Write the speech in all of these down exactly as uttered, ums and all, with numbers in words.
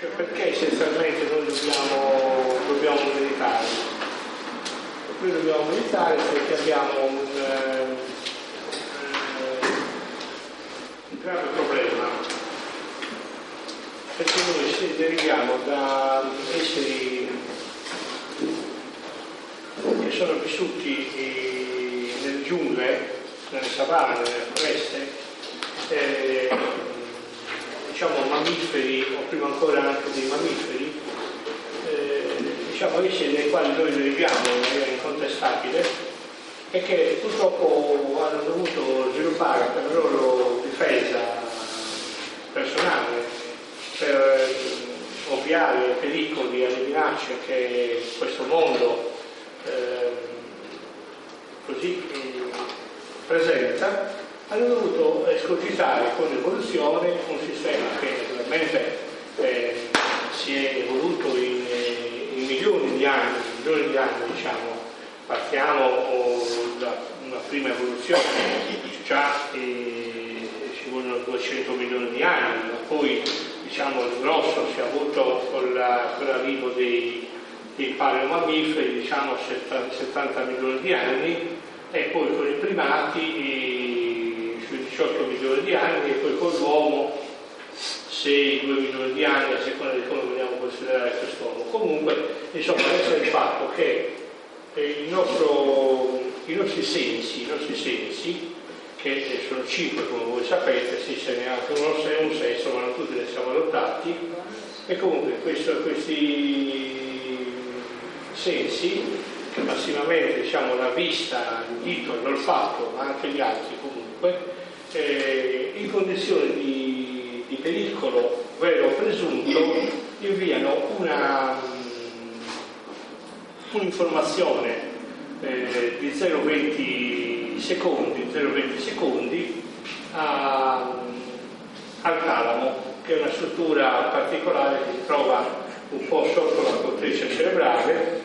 Cioè, perché essenzialmente noi dobbiamo, dobbiamo meditare? Noi dobbiamo meditare perché abbiamo un, eh, un grave problema, perché noi ci deriviamo da esseri che sono vissuti eh, nelle giungle, nelle savane, nelle foreste, eh, diciamo mammiferi, o prima ancora anche dei mammiferi, eh, diciamo esseri nei quali noi deriviamo in maniera incontestabile e che purtroppo hanno dovuto sviluppare per la loro difesa personale, per ovviare ai pericoli, alle minacce che questo mondo eh, così eh, presenta, hanno dovuto escogitare con l'evoluzione un sistema che naturalmente eh, si è evoluto in, in milioni di anni, milioni di anni diciamo, partiamo da una prima evoluzione, già eh, ci vogliono duecento milioni di anni, ma poi diciamo il grosso si è avuto con, la, con l'arrivo dei, dei paleomammiferi, diciamo settanta milioni di anni, e poi con i primati eh, sui diciotto milioni di anni, e poi con l'uomo sei due milioni di anni, a seconda di come vogliamo considerare quest'uomo. Comunque, insomma, adesso è il fatto che eh, il nostro, i nostri sensi, i nostri sensi, che sono cinque come voi sapete, sì, ce n'è anche uno se un sesto, ma non tutti ne siamo adottati, e comunque questo, questi sensi, che massimamente diciamo la vista, l'udito, l'olfatto, ma anche gli altri comunque, eh, in condizioni di, di pericolo vero o presunto, inviano una, un'informazione eh, di zero virgola venti secondi, zero virgola venti secondi a, al talamo, che è una struttura particolare che si trova un po' sotto la corteccia cerebrale,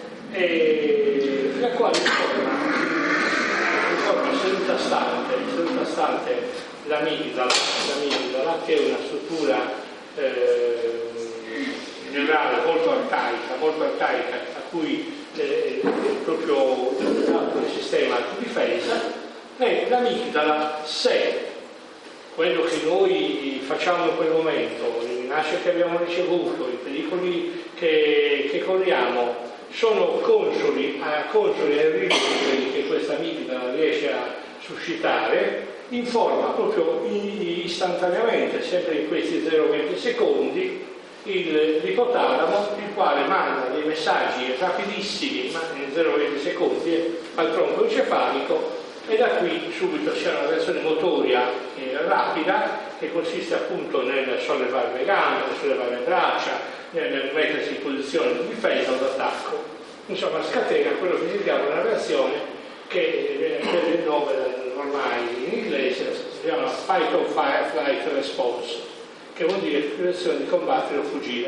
e la quale informa, informa seduta stante, seduta stante l'amigdala, l'amigdala, che è una struttura eh, neurale molto arcaica, molto arcaica, a cui eh, è proprio dato il sistema di difesa, e l'amigdala, se quello che noi facciamo in quel momento, le minacce che abbiamo ricevuto, i pericoli che, che corriamo, sono consoli, a, consoli ai rischi che questa amigdala riesce a suscitare, informa proprio istantaneamente, sempre in questi zero virgola venti secondi, il l'ipotalamo, il quale manda dei messaggi rapidissimi, ma in zero virgola venti secondi, al tronco encefalico, e da qui subito c'è una reazione motoria eh, rapida, che consiste appunto nel sollevare le gambe, nel sollevare le braccia, nel mettersi in posizione di difesa o d'attacco. Insomma, scatena quello che si chiama una reazione che viene il nome ormai in inglese, si chiama fight or flight response, che vuol dire reazione di combattere o fuggire.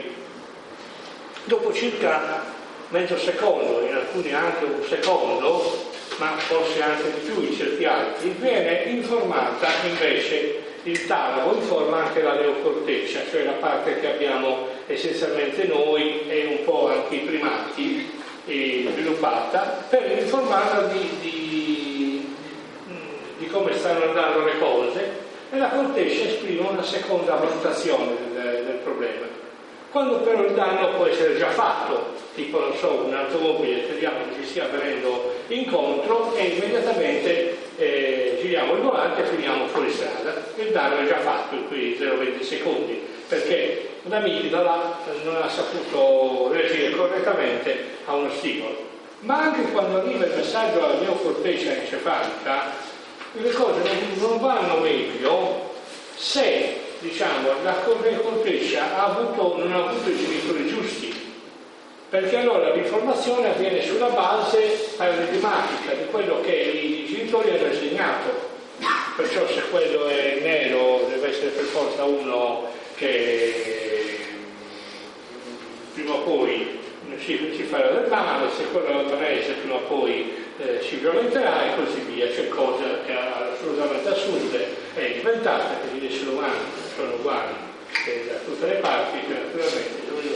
Dopo circa mezzo secondo, in alcuni anche un secondo, ma forse anche di più in certi altri, viene informata invece il talamo, informa anche la neocorteccia, cioè la parte che abbiamo essenzialmente noi e un po' anche i primati eh, sviluppata, per informarla di, di, di come stanno andando le cose, e la corteccia esprime una seconda valutazione del, del problema. Quando però il danno può essere già fatto, tipo non so, un'automobile, speriamo che ci stia venendo incontro, e immediatamente eh, giriamo il volante e finiamo fuori strada. Il danno è già fatto in quei zero virgola venti secondi, perché l'amigdala non ha saputo reagire correttamente a uno stimolo. Ma anche quando arriva il messaggio alla neocorteccia encefalica, le cose non vanno meglio se, diciamo, la corteccia ha avuto, non ha avuto i genitori giusti, perché allora l'informazione avviene sulla base paradigmatica di quello che i genitori hanno insegnato. Perciò se quello è nero deve essere per forza uno che prima o poi si, si farà del male, se quello è albanese prima o poi eh, si violenterà, e così via. C'è cosa che è assolutamente assurde e inventate, che gli esseri umani sono uguali da tutte le parti, che naturalmente ognuno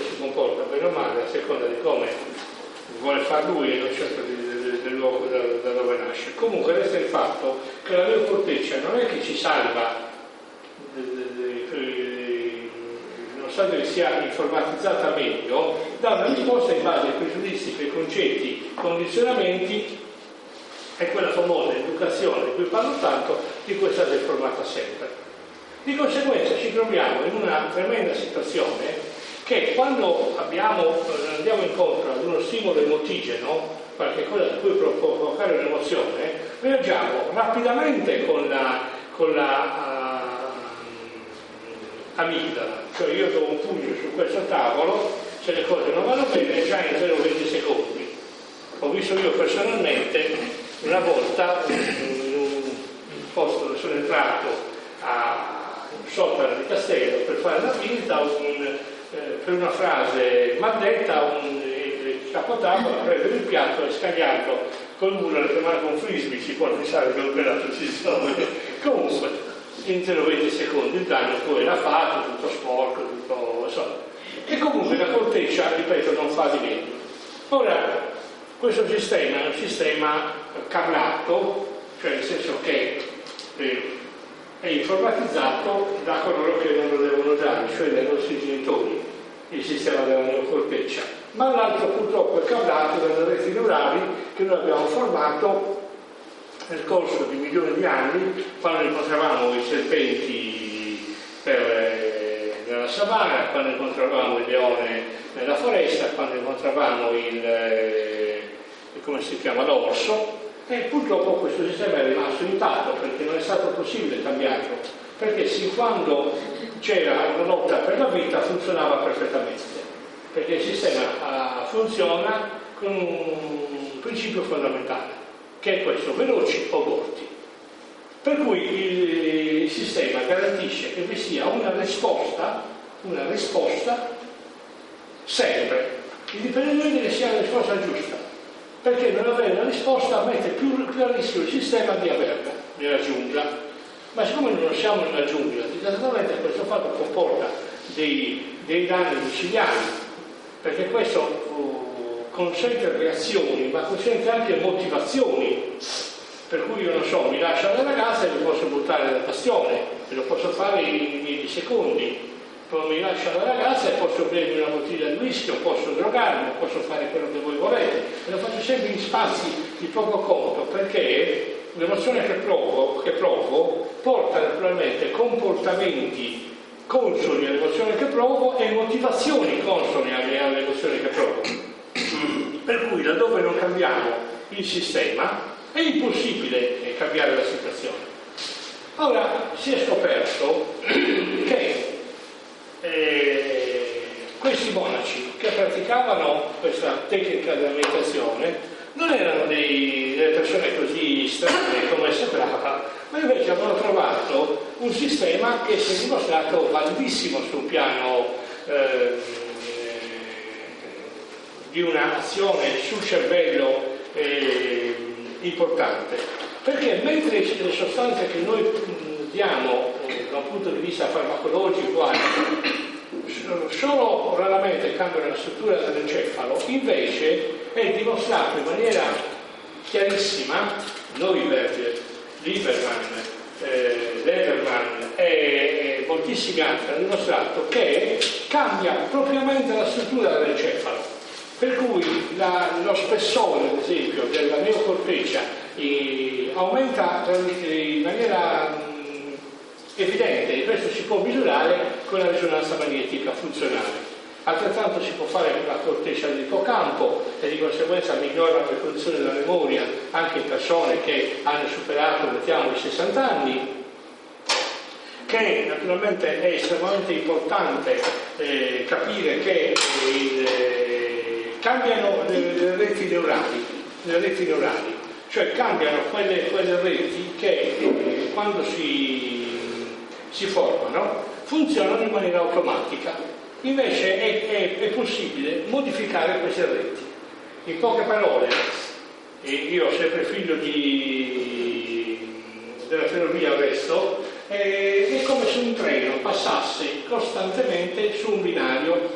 far lui e non certo del luogo da, da dove nasce. Comunque resta il fatto che la neocorteccia non è che ci salva, nonostante che sia informatizzata meglio, dà una risposta in base ai pregiudizi, preconcetti, condizionamenti, è quella famosa educazione di cui parlo tanto, di cui è stata informata sempre. Di conseguenza ci troviamo in una tremenda situazione che quando abbiamo, andiamo incontro ad uno stimolo emotigeno, qualche cosa di cui può provocare un'emozione, reagiamo rapidamente con la, con la uh, amigdala, cioè io do un pugno su questo tavolo, se le cose non vanno bene già in zero virgola venti secondi. Ho visto io personalmente una volta in un posto dove sono entrato a un sotto di Castello per fare la visita, un, eh, per una frase maldetta, un il capotavola, prendere il piatto e scagliarlo col muro e fermare con frisbee, si può pensare che ho operato ci sono. Comunque in zero virgola venti secondi il danno poi era fatto, tutto sporco, tutto insomma. E comunque la corteccia, ripeto, non fa di meglio. Ora, questo sistema è un sistema carnato, cioè nel senso che eh, è informatizzato da coloro che non lo devono dare, cioè dai nostri genitori, il sistema della neocorteccia, ma l'altro purtroppo è cablato dalle reti neurali che noi abbiamo formato nel corso di milioni di anni, quando incontravamo i serpenti per, eh, nella savana, quando incontravamo il leone nella foresta, quando incontravamo il, eh, come si chiama, l'orso, e purtroppo questo sistema è rimasto intatto perché non è stato possibile cambiarlo, perché sin quando c'era una lotta per la vita funzionava perfettamente, perché il sistema uh, funziona con un principio fondamentale, che è questo: veloci o morti. Per cui il, il sistema garantisce che vi sia una risposta, una risposta sempre, indipendentemente che sia la risposta giusta, perché non avere la risposta mette più, più a rischio il sistema di averla nella giungla. Ma siccome non siamo nella giungla, esattamente questo fatto comporta dei, dei danni micidiali, perché questo uh, consente reazioni, ma consente anche motivazioni. Per cui io non so, mi lascio la ragazza e mi posso buttare dal bastione, e lo posso fare in millisecondi. Poi mi lascio la ragazza e posso bermi una bottiglia di whisky, o posso drogarmi, o posso fare quello che voi volete. E lo faccio sempre in spazi di poco conto, perché l'emozione che provo, che provo porta naturalmente comportamenti consoni all'emozione che provo e motivazioni consone alle, alle emozioni che provo. Per cui laddove non cambiamo il sistema è impossibile cambiare la situazione. Ora si è scoperto che eh, questi monaci che praticavano questa tecnica della meditazione non erano dei, delle persone così strane come sembrava, ma invece avevano trovato un sistema che si è dimostrato validissimo sul piano eh, di un'azione sul cervello eh, importante, perché mentre le sostanze che noi diamo da un punto di vista farmacologico solo raramente cambiano la struttura dell'encefalo, invece è dimostrato in maniera chiarissima, Neuberger, Lieberman, eh, Lederman e, e moltissimi altri hanno dimostrato che cambia propriamente la struttura dell'encefalo, per cui la, lo spessore, ad esempio, della neocorteccia eh, aumenta in maniera mh, evidente, e questo si può misurare con la risonanza magnetica funzionale. Altrettanto si può fare con la corteccia dell'ippocampo e di conseguenza migliora le condizioni della memoria anche in persone che hanno superato, mettiamo, i sessanta anni, che naturalmente è estremamente importante eh, capire che eh, cambiano le, le reti neurali, le reti neurali, cioè cambiano quelle, quelle reti che eh, quando si, si formano funzionano in maniera automatica. Invece è, è, è possibile modificare queste reti. In poche parole, e io sempre figlio di, della ferrovia resto, è, è come se un treno passasse costantemente su un binario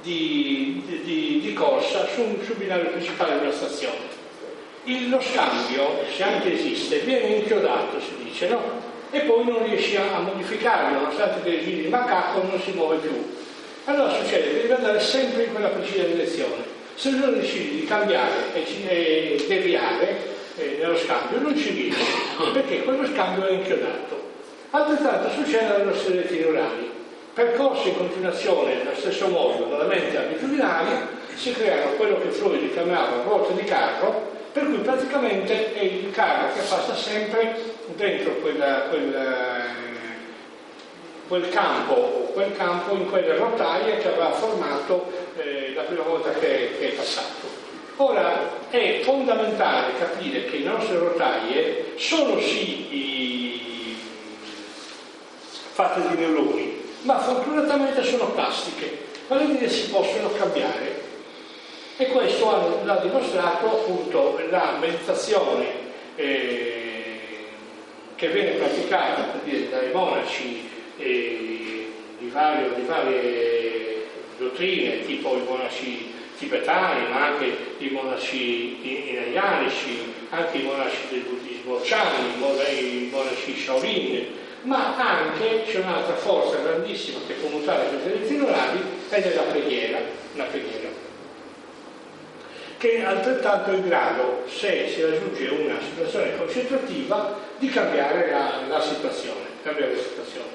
di, di, di corsa su, sul binario principale di una stazione. Il, lo scambio, se anche esiste, viene inchiodato, si dice, no? E poi non riesci a, a modificarlo, nonostante che giri il macaco non si muove più. Allora succede che devi andare sempre in quella precisa direzione. Se non decidi di cambiare e, e deviare eh, nello scambio, non ci riesci, perché quello scambio è inchiodato. Altrettanto succede alle nostre reti neurali. Percorsi in continuazione nello stesso modo, dalla mente abitudinaria, si creano quello che Freud chiamava ruote di carro, per cui praticamente è il carro che passa sempre dentro quella, quella, quel campo, quel campo in quelle rotaie che aveva formato eh, la prima volta che, che è passato. Ora è fondamentale capire che le nostre rotaie sono sì i, fatte di neuroni, ma fortunatamente sono plastiche, vale a dire si possono cambiare. E questo l'ha dimostrato appunto la meditazione eh, che viene praticata per dire, dai monaci eh, di, vario, di varie dottrine, tipo i monaci tibetani, ma anche i monaci iranianici, anche i monaci del buddismo Chan, i monaci Shaolin, ma anche c'è un'altra forza grandissima che può mutare queste reti neurali ed è la preghiera, la preghiera. Che è altrettanto in grado, se si raggiunge una situazione concentrativa, di cambiare la, la situazione, cambiare la situazione.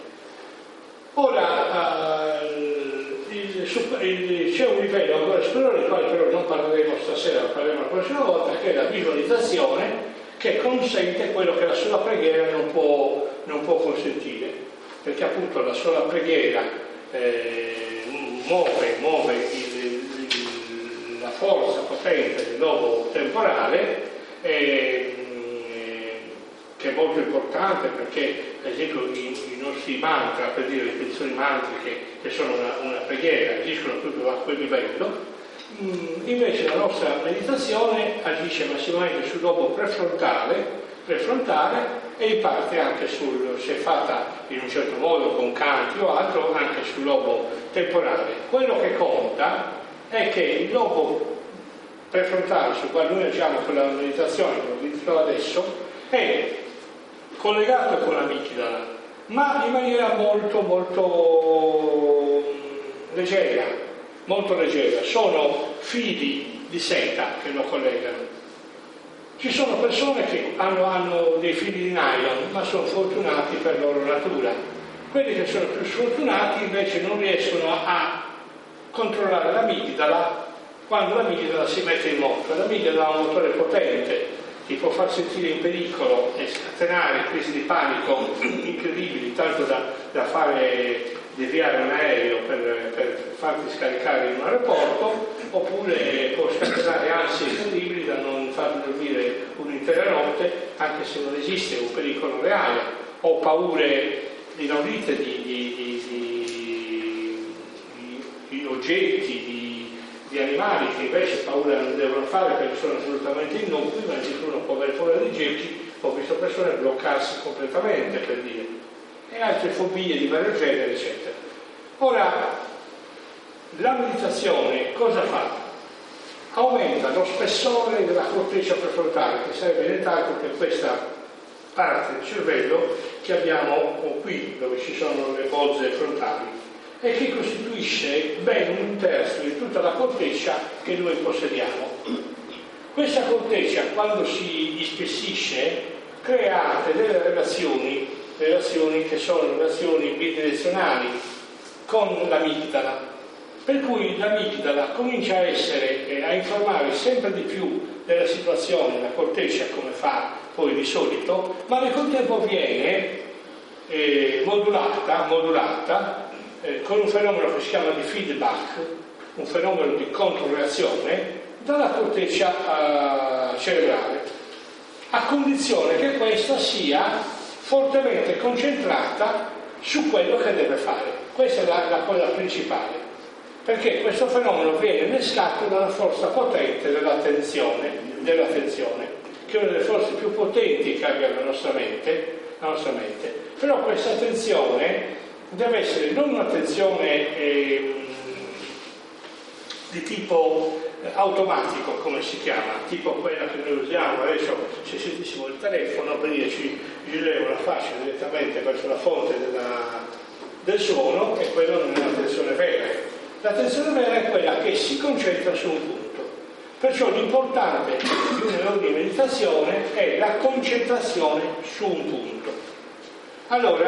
Ora uh, il, il, c'è un livello ancora superiore, del quale però non parleremo stasera, parleremo la prossima volta, che è la visualizzazione, che consente quello che la sola preghiera non può, non può consentire, perché appunto la sola preghiera eh, muove, muove il la forza potente del lobo temporale eh, che è molto importante perché ad esempio i, i nostri mantra, per dire le ripetizioni mantriche che sono una, una preghiera, agiscono proprio a quel livello. Mm, invece la nostra meditazione agisce massimamente sul lobo prefrontale, prefrontale e in parte anche sul, se fatta in un certo modo con canti o altro, anche sul lobo temporale. Quello che conta è che il lobo prefrontale sul quale noi agiamo con la meditazione, che ho detto adesso, è collegato con l'amigdala, ma in maniera molto molto leggera, molto leggera. Sono fili di seta che lo collegano. Ci sono persone che hanno, hanno dei fili di nylon, ma sono fortunati per loro natura. Quelli che sono più sfortunati invece non riescono a controllare l'amigdala quando l'amigdala si mette in moto. L'amigdala ha un motore potente, ti può far sentire in pericolo e scatenare crisi di panico incredibili, tanto da, da fare deviare un aereo per, per farti scaricare in un aeroporto, oppure può scatenare ansie incredibili da non farti dormire un'intera notte, anche se non esiste un pericolo reale, o paure inaudite di, di, di, di, di, di oggetti, di, di animali che invece paura non devono fare perché sono assolutamente innocui, ma se uno può avere paura di gechi, ho visto persone bloccarsi completamente, per dire, e altre fobie di vario genere, eccetera. Ora, la meditazione cosa fa? Aumenta lo spessore della corteccia prefrontale, che sarebbe nient'altro che questa parte del cervello che abbiamo qui, dove ci sono le bozze frontali, e che costituisce ben un terzo di tutta la corteccia che noi possediamo. Questa corteccia, quando si ispessisce, crea delle relazioni, relazioni che sono relazioni bidirezionali con l'amigdala, per cui l'amigdala comincia a essere, eh, a informare sempre di più della situazione, la corteccia come fa poi di solito, ma nel contempo viene eh, modulata, modulata eh, con un fenomeno che si chiama di feedback, un fenomeno di controreazione dalla corteccia eh, cerebrale, a condizione che questa sia fortemente concentrata su quello che deve fare. Questa è la, la cosa principale, perché questo fenomeno viene innescato dalla forza potente dell'attenzione, dell'attenzione, che è una delle forze più potenti che abbia la nostra mente, la nostra mente. Però questa attenzione deve essere non un'attenzione eh, di tipo eh, automatico, come si chiama, tipo quella che noi usiamo adesso. Se sentissimo il telefono, per dire ci girevo la fascia direttamente verso la fonte della, del suono, e quella non è l'attenzione vera. L'attenzione vera è quella che si concentra su un punto. Perciò l'importante di una di meditazione è la concentrazione su un punto. Allora,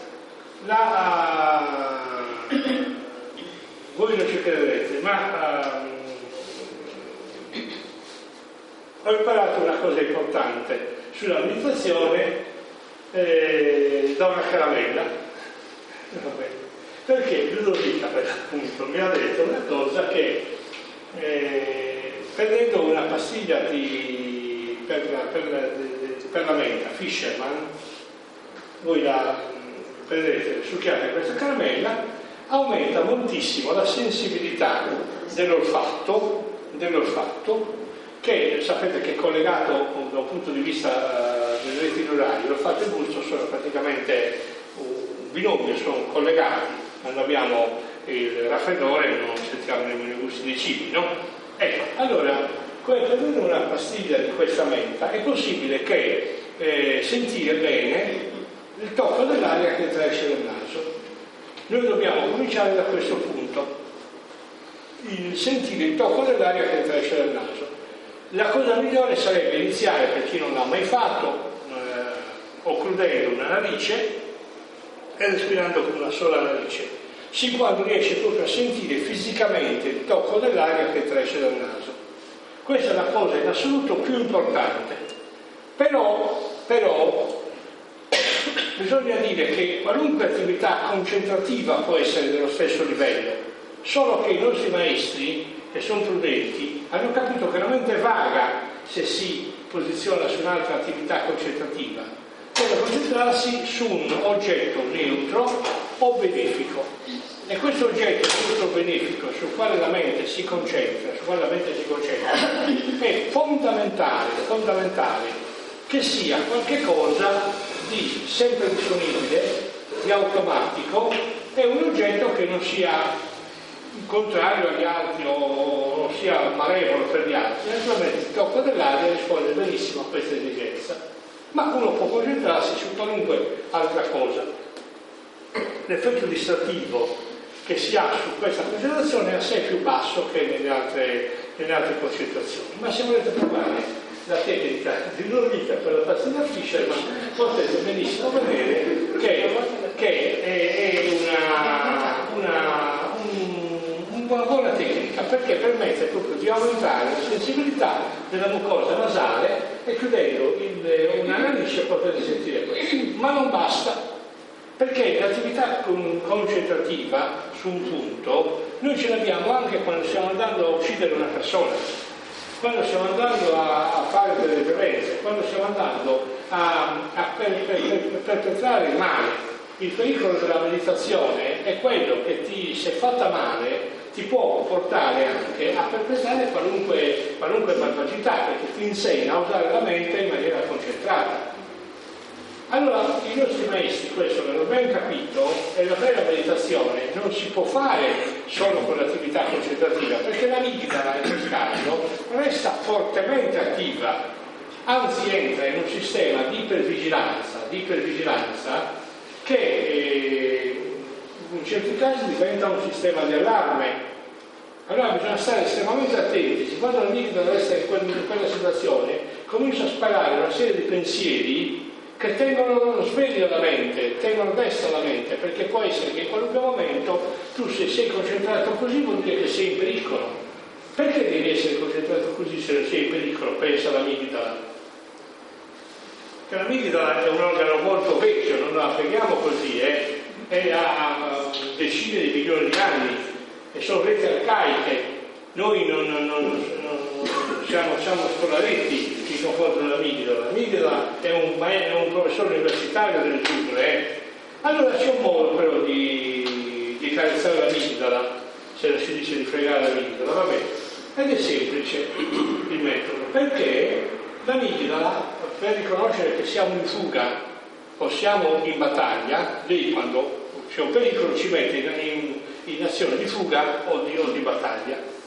la, voi non ci crederete, ma uh, ho imparato una cosa importante sulla meditazione eh, da una caramella. Perché Ludovica, per l'appunto, mi ha detto una cosa che eh, prendendo una pastiglia di, per, la, per, la, per la menta, Fisherman, voi la prendete, succhiate questa caramella, aumenta moltissimo la sensibilità dell'olfatto, dell'olfatto che sapete che è collegato da un punto di vista uh, delle reti neurali. L'olfatto e il gusto sono praticamente un binomio, sono collegati. Quando abbiamo il raffreddore non sentiamo nemmeno i gusti dei cibi, no? Ecco, allora, prendendo una pastiglia di questa menta è possibile che eh, sentire bene il tocco dell'aria che entra esce dal naso. Noi dobbiamo cominciare da questo punto, il sentire il tocco dell'aria che entra esce dal naso. La cosa migliore sarebbe iniziare, per chi non l'ha mai fatto, eh, occludendo una narice e respirando con una sola narice, sin quando riesce proprio a sentire fisicamente il tocco dell'aria che esce dal naso. Questa è la cosa in assoluto più importante. Però, però bisogna dire che qualunque attività concentrativa può essere dello stesso livello, solo che i nostri maestri, che sono prudenti, hanno capito che la mente è vaga se si posiziona su un'altra attività concentrativa. Deve concentrarsi su un oggetto neutro o benefico. E questo oggetto neutro benefico sul quale la mente si concentra, sul quale la mente si concentra, è fondamentale, fondamentale che sia qualche cosa di sempre disponibile, di automatico, e un oggetto che non sia contrario agli altri o sia malevolo per gli altri. Naturalmente il tocco dell'aria risponde benissimo a questa esigenza, ma uno può concentrarsi su qualunque altra cosa. L'effetto distrattivo che si ha su questa concentrazione è assai più basso che nelle altre, nelle altre concentrazioni. Ma se volete provare la tecnica di Ludovica per la pastiglia Fisherman, potete benissimo vedere che, che è, è una, una, un, una buona tecnica, perché permette proprio di aumentare la sensibilità della mucosa nasale, e chiudendo il, una narice potete sentire questo. Ma non basta, perché l'attività concentrativa su un punto noi ce l'abbiamo anche quando stiamo andando a uccidere una persona, quando stiamo andando a, a fare delle violenze, quando stiamo andando a, a per, per, per, perpetrare il male. Il pericolo della meditazione è quello che ti, se fatta male, ti può portare anche a perpetrare qualunque, qualunque malvagità, perché ti insegna a usare la mente in maniera concentrata. Allora i nostri maestri questo l'hanno ben capito, e la vera meditazione non si può fare solo con l'attività concentrativa, perché la amigdala in questo caso resta fortemente attiva, anzi entra in un sistema di ipervigilanza, di ipervigilanza che eh, in certi casi diventa un sistema di allarme. Allora bisogna stare estremamente attenti. Quando l'amigdala resta in quella situazione, comincia a sparare una serie di pensieri che tengono sveglio la mente, tengono desta la mente, perché può essere che in qualunque momento tu, se sei concentrato così, vuol dire che sei in pericolo. Perché devi essere concentrato così se non sei in pericolo? Pensa l'amigdala. Che l'amigdala è un organo molto vecchio, non la preghiamo così, eh? È a decine di milioni di anni, e sono reti arcaiche. Noi non, non, non, non siamo, siamo scolaretti in confronto dell'amigdala. L'amigdala è un, è un professore universitario delle giungle. Eh? Allora c'è un modo però di, di carezzare l'amigdala, se non si dice di fregare l'amigdala, vabbè. Ed è semplice il metodo, perché l'amigdala, per riconoscere che siamo in fuga o siamo in battaglia, lei quando c'è un pericolo ci mette in, in, in azione di fuga o di, o di battaglia.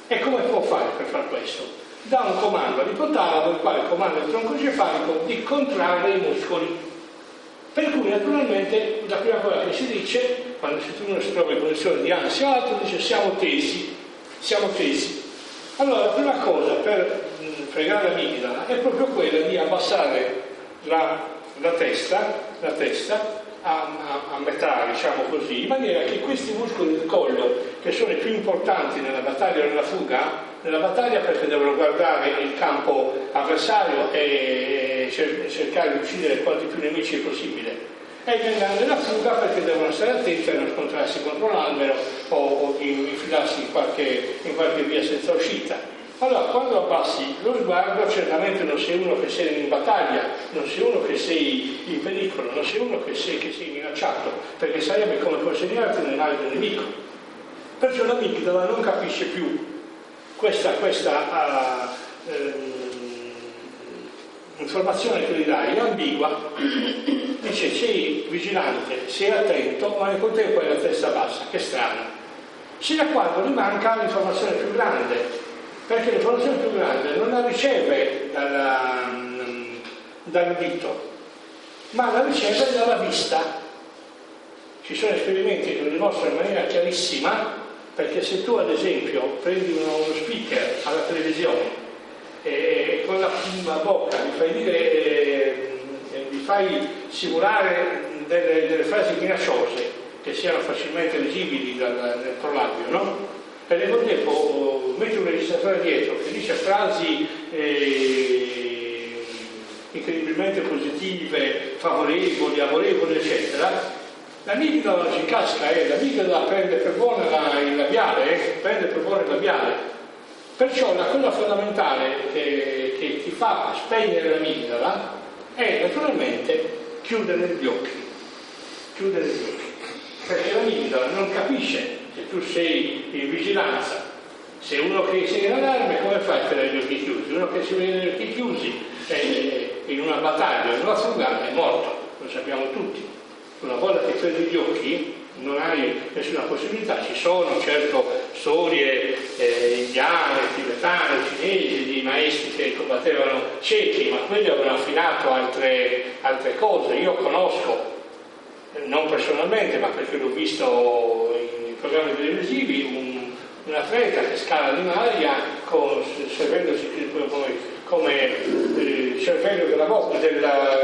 E come può fare per far questo? Dà un comando all'ipotálamo, il quale comanda il tronco cefalico di contrarre i muscoli. Per cui naturalmente la prima cosa che si dice, quando uno si trova in condizione di ansia o altro, dice siamo tesi, siamo tesi. Allora la prima cosa per fregare l'amigdala è proprio quella di abbassare la, la testa, la testa a, a, a metà, diciamo così, in maniera che questi muscoli del collo, che sono i più importanti nella battaglia o nella fuga, nella battaglia perché devono guardare il campo avversario e cercare di uccidere quanti più nemici possibile, e nella, nella fuga perché devono stare attenti a non scontrarsi contro l'albero o, o infilarsi in qualche, in qualche via senza uscita. Allora, quando abbassi lo sguardo, certamente non sei uno che sei in battaglia, non sei uno che sei in pericolo, non sei uno che sei, che sei minacciato, perché sarebbe come consegnarti nelle mani del nemico. Perciò l'amigdala non capisce più questa, questa uh, ehm, informazione che gli dai, è ambigua, dice sei vigilante, sei attento, ma nel contempo hai la testa bassa, che strano. Sino a quando gli manca l'informazione più grande, perché l'informazione più grande non la riceve dalla, dall'udito, ma la riceve dalla vista. Ci sono esperimenti che lo dimostrano in maniera chiarissima, perché se tu ad esempio prendi uno, uno speaker alla televisione e con la, la bocca gli fai dire, eh, gli fai simulare delle, delle frasi minacciose che siano facilmente leggibili dal, dal prolabio, no? E nel contempo metti un registratore dietro che dice frasi eh, incredibilmente positive, favorevoli, amorevoli, eccetera, l'amigdala non si casca, eh, l'amigdala prende per buona la, il labiale, eh, prende per buono il labiale. Perciò la cosa fondamentale che, che ti fa spegnere l'amigdala è naturalmente chiudere gli occhi, chiudere gli occhi, perché l'amigdala non capisce. Se tu sei in vigilanza, sei uno che sei in allarme, come fai a tenere gli occhi chiusi? Uno che si vede gli occhi chiusi è in una battaglia, in una fuga, è morto, lo sappiamo tutti. Una volta che chiudi gli occhi non hai nessuna possibilità. Ci sono certo storie eh, indiane, tibetane, cinesi, di maestri che combattevano ciechi, ma quelli avevano affinato altre, altre cose. Io conosco, non personalmente, ma perché l'ho visto in programmi televisivi, un, un atleta che scala l'Himalaya con, servendosi come, come eh, cervello della bocca, della,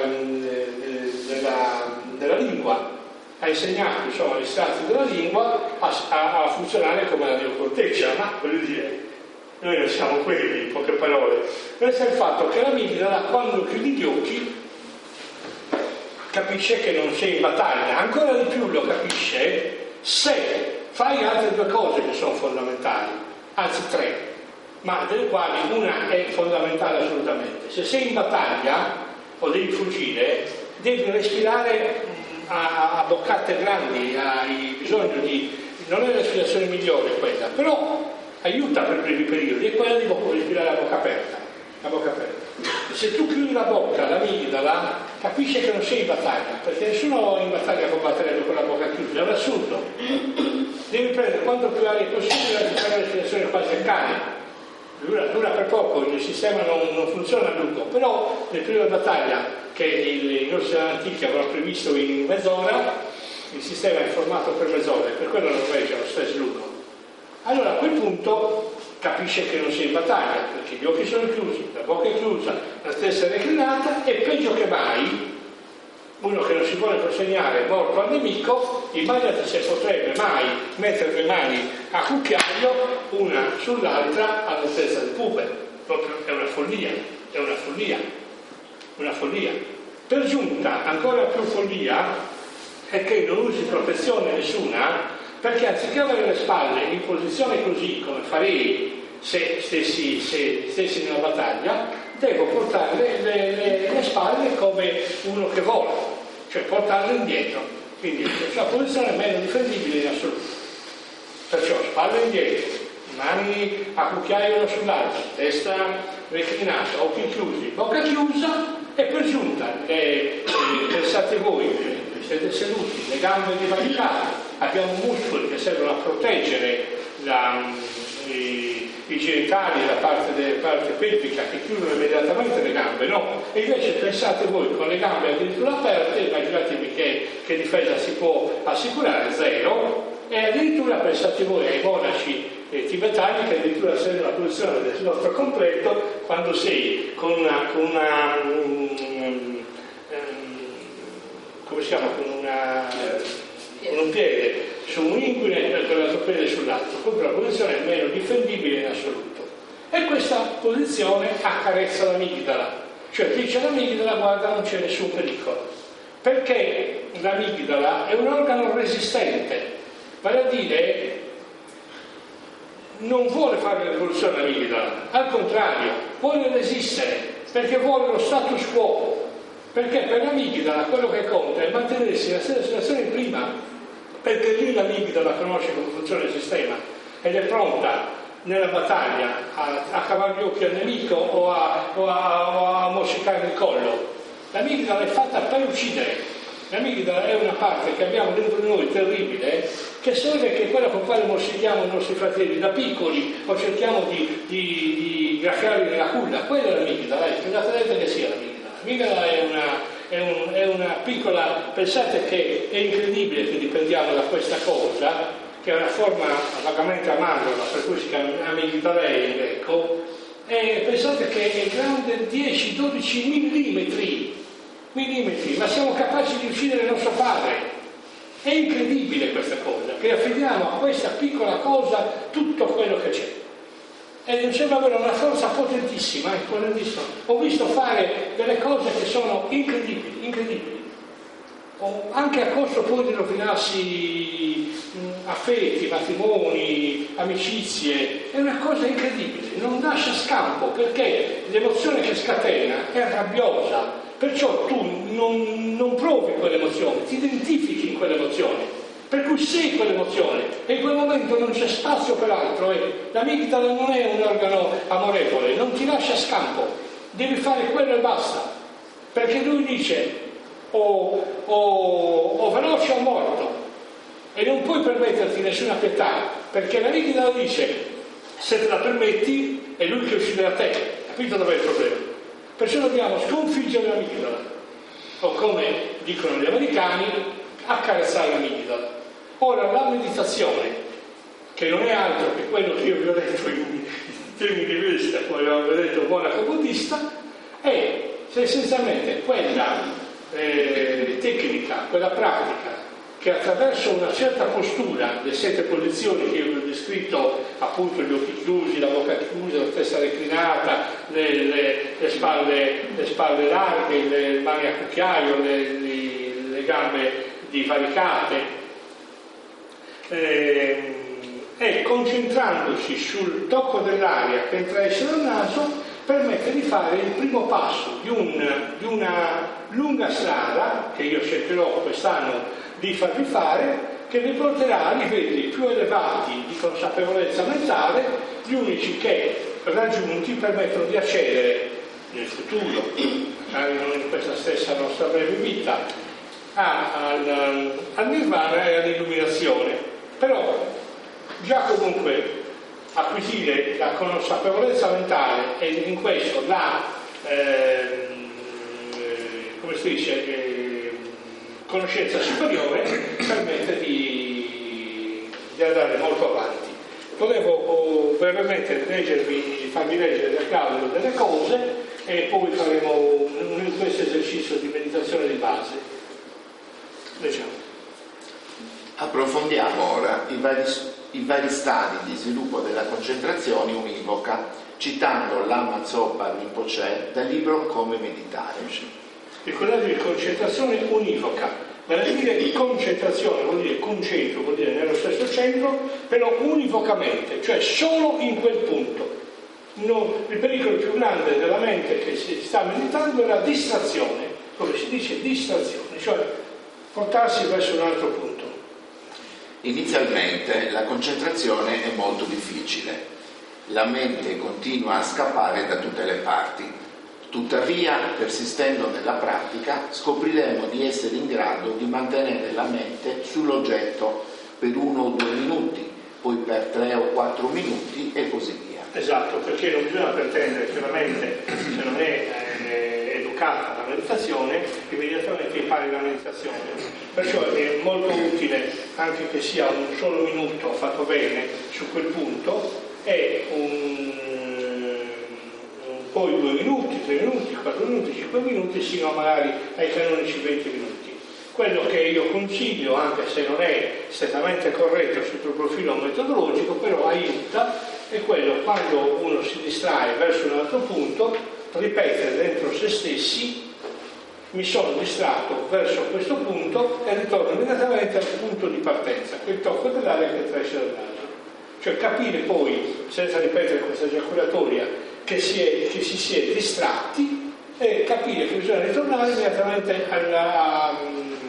della, della lingua, ha insegnato insomma gli strati della lingua a, a, a funzionare come la neocorteccia, ma voglio dire, noi non siamo quelli, in poche parole. Questo è il fatto che l'amigdala, quando chiudi gli occhi, capisce che non sei in battaglia, ancora di più lo capisce se fai altre due cose che sono fondamentali, anzi tre, ma delle quali una è fondamentale assolutamente. Se sei in battaglia o devi fuggire, devi respirare a, a boccate grandi, hai bisogno di... non è la respirazione migliore quella, però aiuta per brevi periodi, è quella di respirare a bocca aperta, a bocca aperta. Se tu chiudi la bocca, l'amigdala capisce che non sei in battaglia, perché nessuno in battaglia combatterebbe con la bocca chiusa, è un assurdo. Devi prendere quanto più aria possibile e fare la respirazione quasi a cane. Dura, dura per poco, il sistema non, non funziona a lungo, però nel periodo di battaglia che i nostri antichi avevano previsto in mezz'ora, il sistema è formato per mezz'ora, e per quello non regge lo stress lungo. Allora a quel punto capisce che non sei in battaglia, perché gli occhi sono chiusi, la bocca è chiusa, la testa è reclinata, e peggio che mai, uno che non si vuole consegnare morto al nemico, immaginate se potrebbe mai mettere le mani a cucchiaio una sull'altra all'altezza del puper. Proprio è una follia, è una follia, una follia. Per giunta, ancora più follia è che non usi protezione nessuna, perché anziché avere le spalle in posizione così come farei se stessi, se stessi nella battaglia, devo portare le, le, le spalle come uno che vola, cioè portarle indietro, quindi la posizione è meno difendibile in assoluto. Perciò spalle indietro, mani a cucchiaio uno sull'altro, testa reclinata, occhi chiusi, bocca chiusa, e per giunta le, pensate voi, siete seduti, le gambe divaricate, abbiamo muscoli che servono a proteggere la, i, i genitali, la parte, della parte pelvica che chiudono immediatamente le gambe, no? E invece pensate voi con le gambe addirittura aperte, immaginatevi che, che difesa si può assicurare, zero, e addirittura pensate voi ai monaci eh, tibetani che addirittura sei nella posizione del nostro completo quando sei con una, con una um, um, come si chiama, con, una, con un piede su un inguine e con l'altro piede sull'altro, proprio la posizione è meno difendibile in assoluto. E questa posizione accarezza l'amigdala, cioè dice all'amigdala guarda non c'è nessun pericolo, perché l'amigdala è un organo resistente, vale a dire non vuole fare l'evoluzione l'amigdala, al contrario vuole resistere perché vuole lo status quo, perché per l'amigdala quello che conta è mantenersi nella stessa situazione prima, perché lì l'amigdala conosce come funziona il sistema ed è pronta nella battaglia a, a cavare gli occhi al nemico o a, o a, o a morsicare il collo. L'amigdala è fatta per uccidere. L'amigdala è una parte che abbiamo dentro di noi terribile, che serve che è quella con quale morsichiamo i nostri fratelli da piccoli o cerchiamo di, di, di graffiarli nella culla. Quella è l'amigdala, eh, pensate che sia l'amigdala. L'amigdala è una, è, un, è una piccola, pensate che è incredibile che dipendiamo da questa cosa, che è una forma vagamente amandrola, per cui si chiama amigdalea, ecco, e pensate che è grande dieci dodici millimetri, millimetri, ma siamo capaci di uccidere nostro padre. È incredibile questa cosa, che affidiamo a questa piccola cosa tutto quello che c'è. E mi sembra avere una forza potentissima, eh, potentissima. Ho visto fare delle cose che sono incredibili, incredibili. O anche a costo poi di rovinarsi mh, affetti, matrimoni, amicizie. È una cosa incredibile, non lascia scampo, perché l'emozione che scatena è rabbiosa, perciò tu non, non provi quell'emozione, ti identifichi in quell'emozione. Per cui sei quell'emozione e in quel momento non c'è spazio per altro, eh. L'amigdala non è un organo amorevole, non ti lascia scampo, devi fare quello e basta, perché lui dice o, o, o veloce o morto e non puoi permetterti nessuna pietà, perché l'amigdala dice se te la permetti è lui che ucciderà te, capito dov'è il problema? Perciò dobbiamo sconfiggere l'amigdala, o come dicono gli americani, accarezzare l'amigdala. Ora la meditazione, che non è altro che quello che io vi ho detto in termini di vista, come abbiamo detto un monaco buddista, è essenzialmente quella eh, tecnica, quella pratica che attraverso una certa postura, le sette posizioni che io vi ho descritto, appunto gli occhi chiusi, la bocca chiusa, la testa reclinata, le, le, le, spalle, le spalle larghe, le mani a cucchiaio, le, le, le gambe divaricate, eh, e concentrandosi sul tocco dell'aria che entra esce dal naso permette di fare il primo passo di, un, di una lunga strada che io cercherò quest'anno di farvi fare, che vi porterà a livelli più elevati di consapevolezza mentale, gli unici che raggiunti permettono di accedere nel futuro, magari non in questa stessa nostra breve vita, al, al nirvana e all'illuminazione. Però già comunque acquisire la consapevolezza mentale e in questo la eh, come si dice eh, conoscenza superiore permette di, di andare molto avanti. Volevo oh, brevemente leggervi, farvi leggere da Claudio delle cose e poi faremo un, un, questo esercizio di meditazione di base. Leggiamo. Approfondiamo ora i vari, i vari stadi di sviluppo della concentrazione univoca, citando Lama Zopa Rinpoche dal libro Come meditare. Ricordatevi, concentrazione univoca, vale a dire concentrazione, vuol dire concentro, vuol dire nello stesso centro, però univocamente, cioè solo in quel punto. No, il pericolo più grande della mente che si sta meditando è la distrazione, come si dice distrazione, cioè portarsi verso un altro punto. Inizialmente la concentrazione è molto difficile, la mente continua a scappare da tutte le parti. Tuttavia, persistendo nella pratica, scopriremo di essere in grado di mantenere la mente sull'oggetto per uno o due minuti, poi per tre o quattro minuti e così via. Esatto, perché non bisogna pretendere che la mente, se non è eh, educata alla meditazione, immediatamente impari la meditazione. Perciò è molto utile anche che sia un solo minuto fatto bene su quel punto e un, un, poi due minuti, tre minuti, quattro minuti, cinque minuti, sino magari ai canonici venti minuti. Quello che io consiglio, anche se non è strettamente corretto sotto il profilo metodologico, però aiuta, è quello quando uno si distrae verso un altro punto, ripetere dentro se stessi: mi sono distratto verso questo punto e ritorno immediatamente al punto di partenza, quel tocco dell'aria che attraversa il naso. Cioè capire poi, senza ripetere questa giaculatoria, che si, è, che si si è distratti e capire che bisogna ritornare immediatamente alla,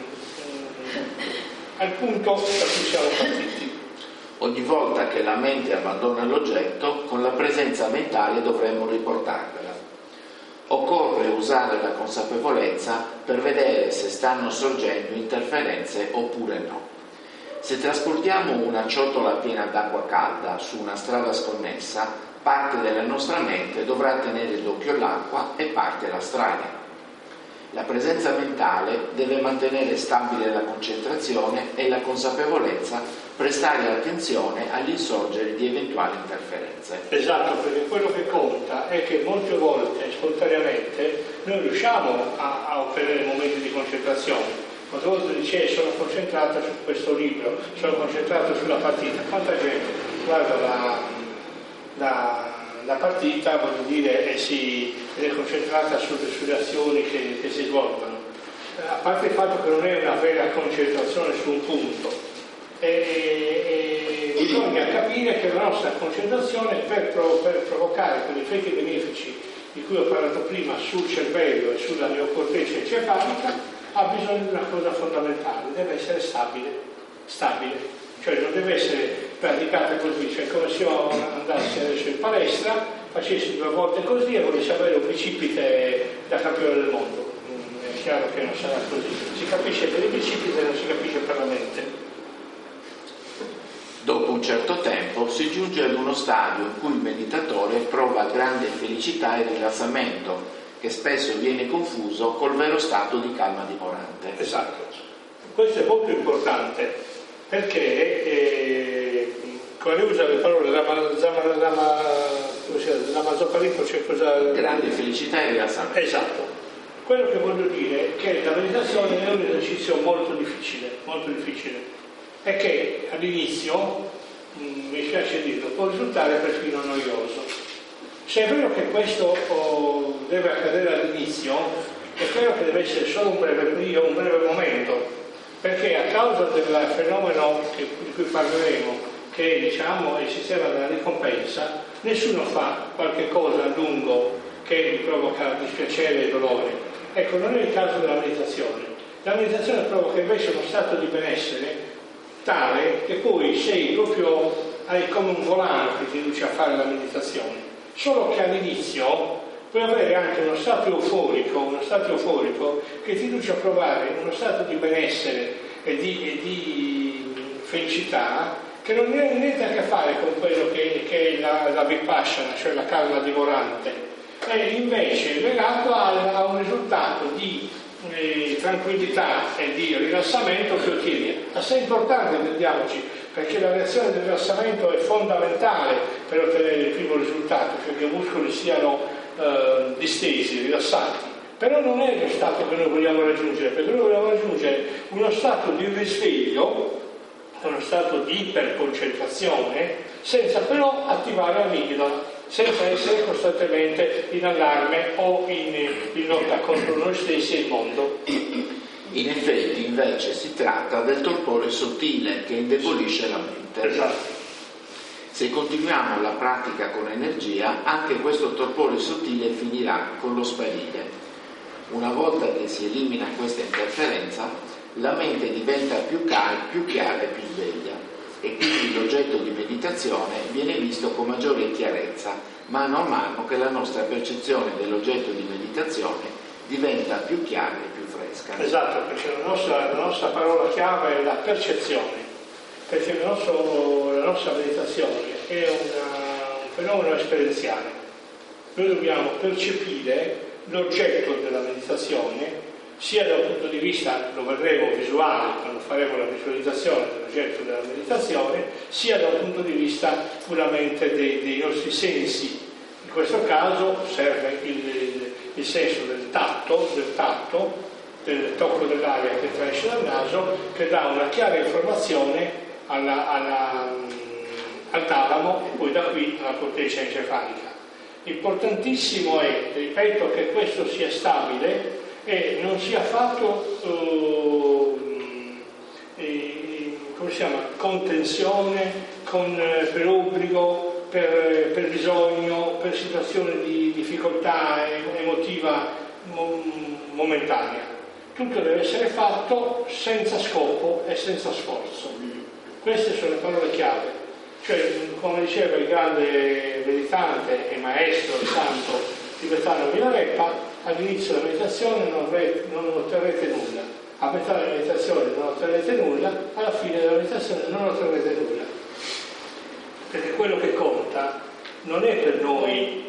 al punto da cui siamo partiti. Ogni volta che la mente abbandona l'oggetto, con la presenza mentale dovremmo riportarvela. Occorre usare la consapevolezza per vedere se stanno sorgendo interferenze oppure no. Se trasportiamo una ciotola piena d'acqua calda su una strada sconnessa, parte della nostra mente dovrà tenere d'occhio l'acqua e parte la strada. La presenza mentale deve mantenere stabile la concentrazione e la consapevolezza, prestare attenzione all'insorgere di eventuali interferenze. Esatto, perché quello che conta è che molte volte, spontaneamente, noi riusciamo a, a ottenere momenti di concentrazione. Molte volte dice sono concentrato su questo libro, sono concentrato sulla partita. Quanta gente guarda la, la, la partita, voglio dire, e si ed è concentrata sulle, sulle azioni che, che si svolgono. A parte il fatto che non è una vera concentrazione su un punto, e, e bisogna capire che la nostra concentrazione per, per provocare quegli effetti benefici di cui ho parlato prima sul cervello e sulla neocorteccia encefalica ha bisogno di una cosa fondamentale: deve essere stabile, stabile, cioè non deve essere praticata così, cioè come se io andassi adesso in palestra, facessi due volte così e volessi avere un bicipite da campione del mondo. È chiaro che non sarà così, si capisce per il bicipite e non si capisce per la mente. Dopo un certo tempo si giunge ad uno stadio in cui il meditatore prova grande felicità e rilassamento, che spesso viene confuso col vero stato di calma dimorante. Esatto, questo è molto importante perché eh, quando usa le parole Lama-Zopa c'è cosa... Grande felicità e rilassamento. Esatto, quello che voglio dire è che la meditazione è un esercizio molto difficile, molto difficile. È che all'inizio, mh, mi spiace dirlo, può risultare perfino noioso. Se è vero che questo oh, deve accadere all'inizio, è vero che deve essere solo un breve periodo, un breve momento, perché a causa del fenomeno che, di cui parleremo, che è, diciamo, il sistema della ricompensa, nessuno fa qualche cosa a lungo che gli provoca dispiacere e dolore. Ecco, non è il caso della meditazione. La meditazione provoca invece uno stato di benessere tale che poi sei proprio, hai come un volano che ti induce a fare la meditazione. Solo che all'inizio puoi avere anche uno stato euforico, uno stato euforico che ti induce a provare uno stato di benessere e di, e di felicità che non ha niente a che fare con quello che, che è la, la vipassana, cioè la calma dimorante, è invece legato a, a un risultato di eh, tranquillità e di rilassamento che ottieni. Assai importante, intendiamoci, perché la reazione del rilassamento è fondamentale per ottenere il primo risultato, cioè che i muscoli siano eh, distesi, rilassati. Però non è lo stato che noi vogliamo raggiungere, perché noi vogliamo raggiungere uno stato di risveglio, uno stato di iperconcentrazione, senza però attivare l'amigdala, senza essere costantemente in allarme o in, in lotta contro noi stessi e il mondo. In effetti, invece, si tratta del torpore sottile che indebolisce la mente. Esatto. Se continuiamo la pratica con energia, anche questo torpore sottile finirà con lo sparire. Una volta che si elimina questa interferenza, la mente diventa più, cal- più chiara e più sveglia, e quindi l'oggetto di meditazione viene visto con maggiore chiarezza, mano a mano che la nostra percezione dell'oggetto di meditazione diventa più chiara e più fresca. Esatto, perché la nostra, la nostra parola chiave è la percezione, perché il nostro, la nostra meditazione è una, un fenomeno esperienziale. Noi dobbiamo percepire l'oggetto della meditazione sia dal punto di vista, lo vedremo visuale quando faremo la visualizzazione dell'oggetto della meditazione, sia dal punto di vista puramente dei, dei nostri sensi. In questo caso serve il, il, il senso del tatto, del tatto, del tocco dell'aria che entra esce dal naso, che dà una chiara informazione alla, alla, al talamo e poi da qui alla corteccia encefalica. Importantissimo è, ripeto, che questo sia stabile e non sia fatto uh, eh, come si chiama? Con tensione, con, eh, per obbligo, per, per bisogno, per situazione di difficoltà emotiva momentanea. Tutto deve essere fatto senza scopo e senza sforzo. Queste sono le parole chiave. Cioè, come diceva il grande meditante e maestro e santo tibetano Milarepa, all'inizio della meditazione non, re, non otterrete nulla, a metà della meditazione non otterrete nulla, alla fine della meditazione non otterrete nulla. Perché quello che conta non è per noi il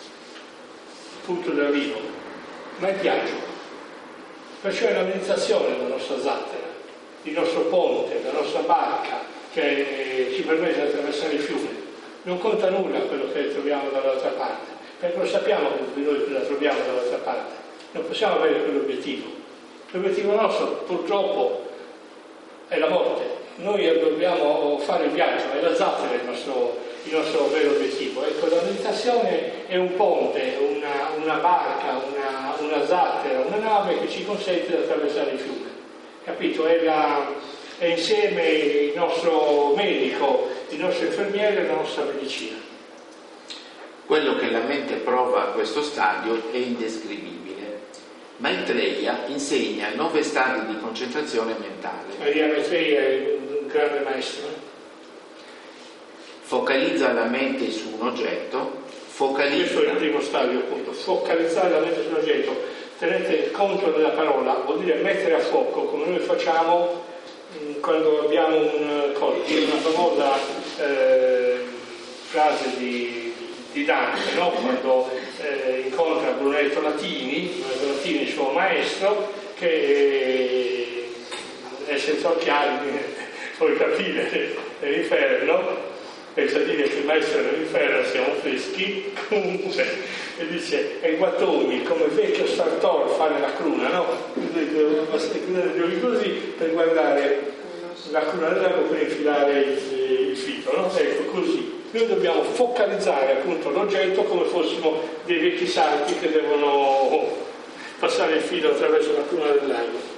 punto dell'arrivo, ma il viaggio. Perciò è la meditazione la nostra zattera, il nostro ponte, la nostra barca che ci permette di attraversare il fiume. Non conta nulla quello che troviamo dall'altra parte, perché lo sappiamo che noi la troviamo dall'altra parte. Non possiamo avere quell'obiettivo. L'obiettivo nostro purtroppo è la morte. Noi dobbiamo fare il viaggio, è la zattera il nostro, il nostro vero obiettivo. Ecco, la meditazione è un ponte, una, una barca, una, una zattera, una nave che ci consente di attraversare il fiume. Capito? È, la, è insieme il nostro medico, il nostro infermiere e la nostra medicina. Quello che la mente prova a questo stadio è indescrivibile. Maitreya insegna nove stadi di concentrazione mentale. Maria Maitreya è un grande maestro. Focalizza la mente su un oggetto, focalizza... Questo è il primo stadio, appunto, focalizzare la mente su un oggetto. Tenete conto della parola, vuol dire mettere a fuoco, come noi facciamo mh, quando abbiamo un colpo. Una famosa eh, frase di, di Dante, no? Quando eh, incontra Brunetto Latini, Brunetto Latini, il suo maestro, che eh, è senza occhiali, puoi capire, è l'inferno. Pensa a dire che il maestro dell'inferno siamo freschi, comunque, e dice, e guatoni come vecchio Sartor fa nella cruna, no? Basta chiudere gli occhi così per guardare la cruna dell'acqua per infilare il, il filo, no? Ecco, così. Noi dobbiamo focalizzare appunto l'oggetto come fossimo dei vecchi sarti che devono passare il filo attraverso la cruna dell'ago.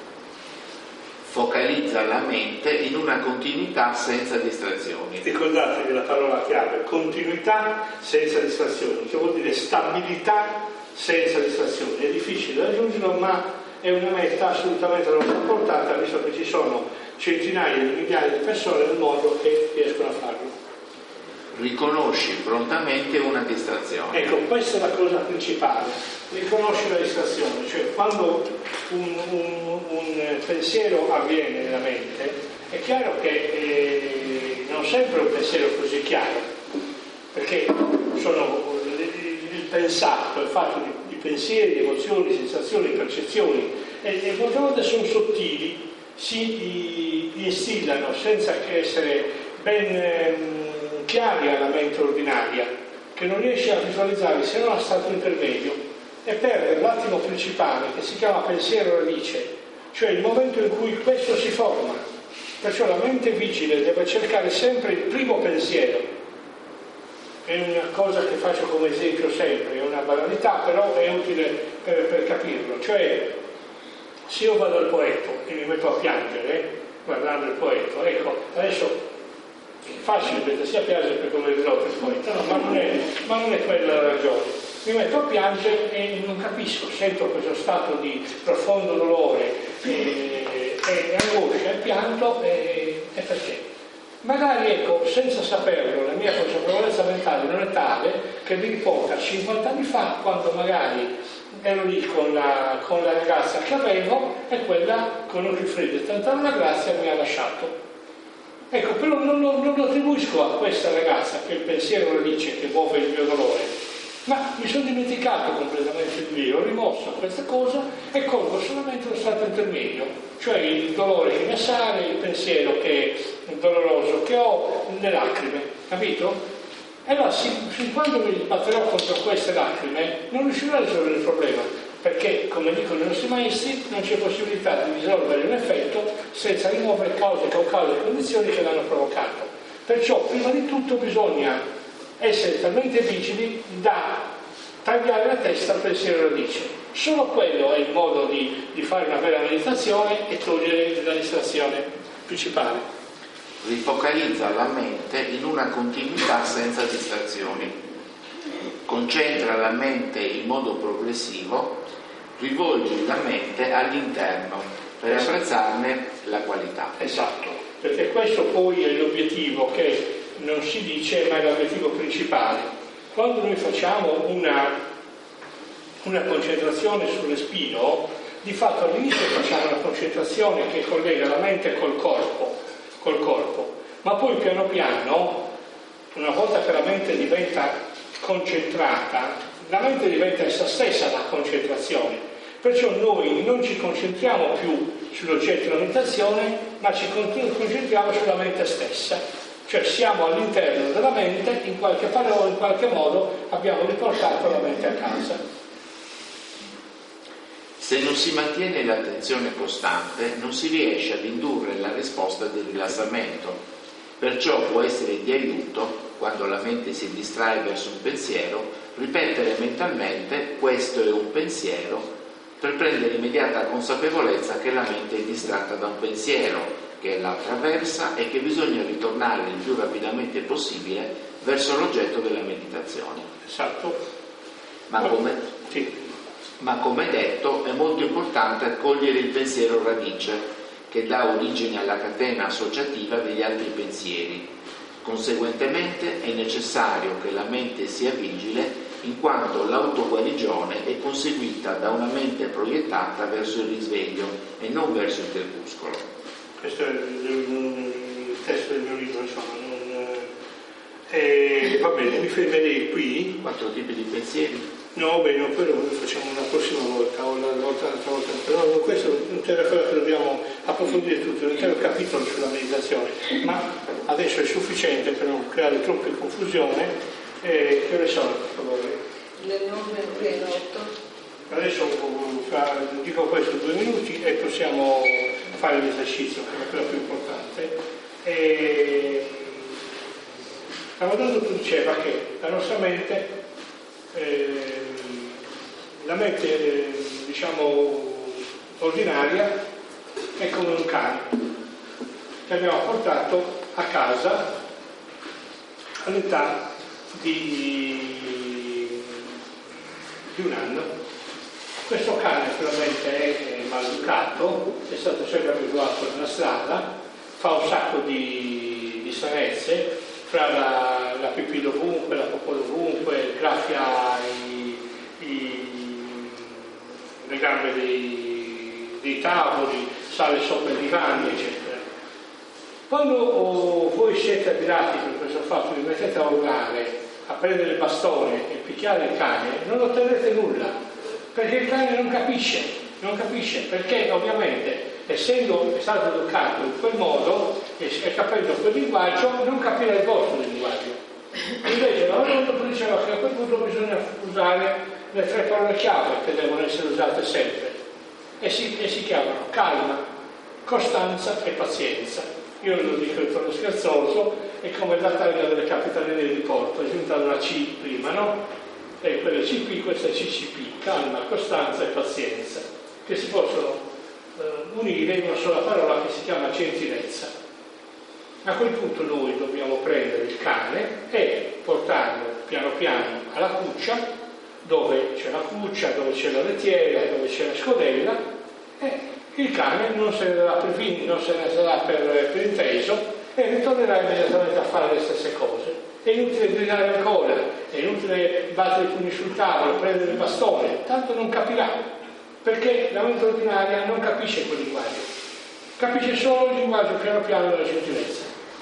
Focalizza la mente in una continuità senza distrazioni. Ricordatevi la parola chiave, continuità senza distrazioni, che vuol dire stabilità senza distrazioni. È difficile raggiungerlo, ma è una meta assolutamente alla nostra portata, visto che ci sono centinaia di migliaia di persone nel mondo che riescono a farlo. Riconosci prontamente una distrazione. Ecco, questa è la cosa principale, riconoscere la distrazione, cioè quando un, un, un pensiero avviene nella mente, è chiaro che eh, non sempre è un pensiero così chiaro, perché sono il, il pensato, il fatto di, di pensieri, emozioni, sensazioni, percezioni, e, e molte volte sono sottili, si instillano senza che essere ben... Eh, chiari alla mente ordinaria, che non riesce a visualizzare se non a stato intermedio, e perde l'attimo principale che si chiama pensiero radice, cioè il momento in cui questo si forma. Perciò la mente vigile deve cercare sempre il primo pensiero. È una cosa che faccio come esempio sempre, è una banalità, però è utile per, per capirlo. Cioè, se io vado al poeta e mi metto a piangere, eh, guardando il poeta, ecco, adesso è facile mettersi a piangere per come risolve il poeta, no, ma non è, ma non è quella la ragione. Mi metto a piangere e non capisco, sento questo stato di profondo dolore e, e angoscia e pianto, e, e perché? Magari, ecco, senza saperlo, la mia consapevolezza mentale non è tale che mi riporta cinquanta anni fa, quando magari ero lì con la, con la ragazza che avevo, e quella con occhi freddi, tanta una grazia mi ha lasciato. Ecco, però non lo, non lo attribuisco a questa ragazza che il pensiero radice che muove il mio dolore, ma mi sono dimenticato completamente di lui, ho rimosso questa cosa e colgo solamente lo stato intermedio, cioè il dolore che mi assale, il pensiero che è doloroso che ho, le lacrime, capito? E allora fin quando mi batterò contro queste lacrime non riuscirò a risolvere il problema, perché, come dicono i nostri maestri, non c'è possibilità di risolvere un effetto senza rimuovere cause, cause e condizioni che l'hanno provocato. Perciò, prima di tutto, bisogna essere talmente vigili da tagliare la testa al pensiero radice. Solo quello è il modo di, di fare una vera meditazione e togliere la distrazione principale. Rifocalizza la mente in una continuità senza distrazioni, concentra la mente in modo progressivo, rivolgi la mente all'interno per apprezzarne la qualità. Esatto, perché questo poi è l'obiettivo che non si dice, ma è l'obiettivo principale. Quando noi facciamo una, una concentrazione sul respiro, di fatto all'inizio facciamo una concentrazione che collega la mente col corpo, col corpo, ma poi piano piano, una volta che la mente diventa concentrata, la mente diventa essa stessa la concentrazione, perciò noi non ci concentriamo più sull'oggetto della meditazione, ma ci concentriamo sulla mente stessa, cioè siamo all'interno della mente, in qualche parola, in qualche modo abbiamo riportato la mente a casa. Se non si mantiene l'attenzione costante, non si riesce ad indurre la risposta di rilassamento, perciò può essere di aiuto, quando la mente si distrae verso un pensiero, ripetere mentalmente questo è un pensiero, per prendere immediata consapevolezza che la mente è distratta da un pensiero, che la attraversa e che bisogna ritornare il più rapidamente possibile verso l'oggetto della meditazione. Esatto. Ma come, sì. ma come detto è molto importante cogliere il pensiero radice, che dà origine alla catena associativa degli altri pensieri. Conseguentemente è necessario che la mente sia vigile, in quanto l'autoguarigione è conseguita da una mente proiettata verso il risveglio e non verso il crepuscolo. Questo è il testo del mio libro, insomma. Non, eh, va bene, mi fermerei qui. Quattro tipi di pensieri? No, beh, no, quello lo facciamo una prossima volta o la volta l'altra volta, però questo non c'era quello che dobbiamo approfondire tutto, un intero capitolo sulla meditazione, ma adesso è sufficiente per non creare troppa confusione. Eh, che ore sono, per favore? Le nove e otto. Adesso fa, dico questo due minuti e possiamo fare l'esercizio, che è quello più importante. E... Ramadan diceva che la nostra mente, eh, la mente eh, diciamo ordinaria, è come un cane che abbiamo portato a casa all'età di, di un anno. Questo cane naturalmente è maleducato, è stato sempre abituato nella strada, fa un sacco di, di stranezze, fra la, la pipì dovunque, la popò dovunque, graffia i, i, le gambe dei, dei tavoli, sale sopra i divani, eccetera. Quando oh, voi siete abbinati per questo fatto, vi mettete a urlare, a prendere il bastone e picchiare il cane, non otterrete nulla, perché il cane non capisce, non capisce, perché ovviamente essendo è stato educato in quel modo e capendo quel linguaggio, non capirà il vostro linguaggio. Invece la Ramadan diceva che a quel punto bisogna usare le tre parole chiave che devono essere usate sempre e si, e si chiamano calma, costanza e pazienza. Io lo dico in tono scherzoso, è come la targa delle capitanerie di porto, è giunta una C prima, no? E quella C P, questa è C C P, calma, costanza e pazienza, che si possono eh, unire in una sola parola che si chiama gentilezza. A quel punto noi dobbiamo prendere il cane e portarlo piano piano alla cuccia, dove c'è la cuccia, dove c'è la lettiera, dove c'è la scodella, e il cane non se ne darà per vinto, non se ne sarà per, per inteso e ritornerà immediatamente a fare le stesse cose. È inutile gridare ancora, è inutile battere i pugni sul tavolo, prendere il bastone, tanto non capirà, perché la mente ordinaria non capisce quel linguaggio, capisce solo il linguaggio piano piano della gentilezza.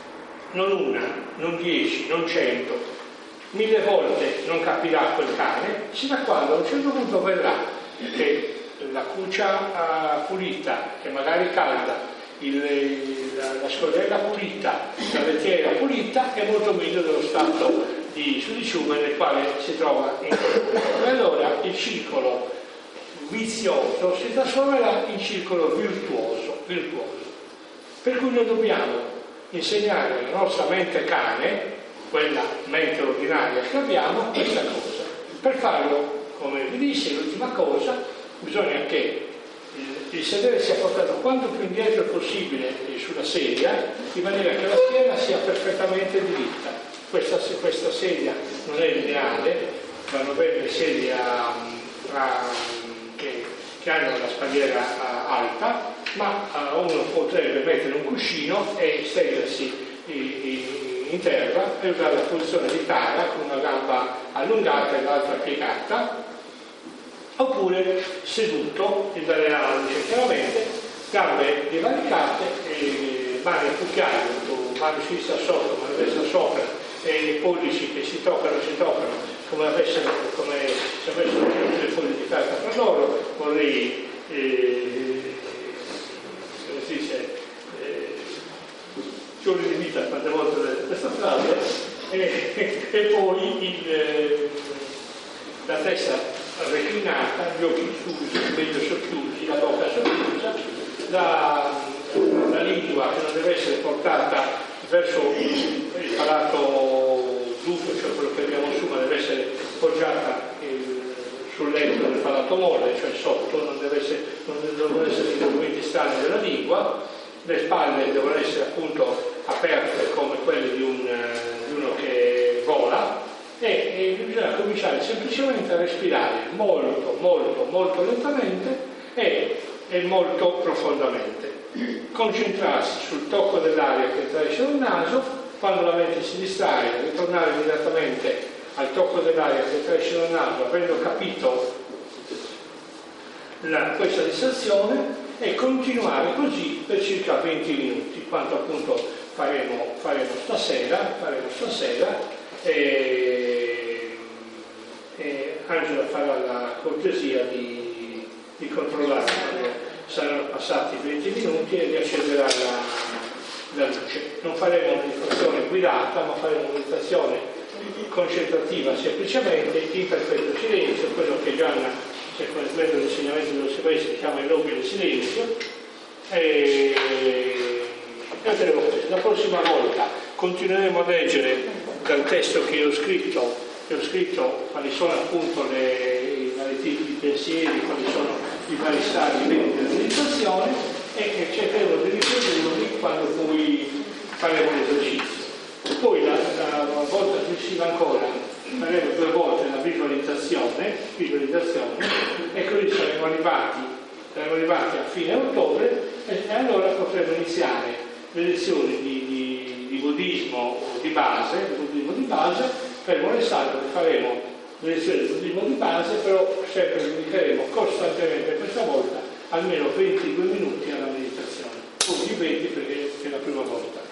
non una, non dieci, non cento, mille volte non capirà quel cane, sino a quando a un certo punto verrà che la cuccia uh, pulita, che magari calda, il, la, la scodella pulita, la lettiera pulita è molto meglio dello stato di sudiciume nel quale si trova in quel momento. E allora il circolo vizioso si trasformerà in circolo virtuoso, virtuoso. Per cui noi dobbiamo insegnare alla nostra mente cane, quella mente ordinaria che abbiamo, questa cosa. Per farlo, come vi dissi, l'ultima cosa, bisogna che il sedere sia portato quanto più indietro possibile sulla sedia, in maniera che la schiena sia perfettamente diritta. Questa, questa sedia non è lineare, vanno bene le sedie a, a, che, che hanno la spalliera a, alta, ma a, uno potrebbe mettere un cuscino e stendersi in terra e usare la posizione di tara con una gamba allungata e l'altra piegata, oppure seduto in dalle alce chiaramente, gambe divaricate, e mani a cucchiaio, mano sinistra sotto, mano destra sopra, e i pollici che si toccano, si toccano come, avessero, come se avessero le foglie di carta per loro. Vorrei eh, come si dice eh, giorni di vita quante volte questa frase, e, e poi il, eh, la testa reclinata, gli occhi chiusi, meglio socchiusi, la bocca socchiusa, la, la lingua che non deve essere portata verso il palato duro, cioè quello che abbiamo su, ma deve essere poggiata eh, sul letto del palato molle, cioè sotto, non deve essere, non devono essere i movimenti strani della lingua, le spalle devono essere appunto aperte come quelle di, un, di uno che vola. E, e bisogna cominciare semplicemente a respirare molto, molto, molto lentamente e, e molto profondamente. Concentrarsi sul tocco dell'aria che attraversa il naso, quando la mente si distrae, ritornare immediatamente al tocco dell'aria che attraversa il naso, avendo capito la, questa distrazione, e continuare così per circa venti minuti, quanto appunto faremo, faremo stasera, faremo stasera. E, e Angela farà la cortesia di, di controllare quando saranno passati venti minuti e riaccenderà la, la luce. Non faremo una meditazione guidata, ma faremo una meditazione concentrativa semplicemente in perfetto silenzio, quello che Gianna, secondo l'insegnamento dello Silvestre, chiama il nobile silenzio. E, e vedremo questo. La prossima volta continueremo a leggere dal testo che ho scritto, che ho scritto quali sono appunto le, i vari tipi di pensieri, quali sono i vari stadi della meditazione, e che cercheremo di riprodurli quando poi faremo l'esercizio. Poi la, la, la volta successiva ancora faremo due volte la visualizzazione, visualizzazione e così saremo arrivati, saremo arrivati a fine ottobre e, e allora potremo iniziare le lezioni di, di, di buddismo di base, di buddismo di base, fermo restando che faremo le lezioni di buddismo di base, però sempre dedicheremo costantemente questa volta almeno ventidue minuti alla meditazione, o di venti perché è la prima volta.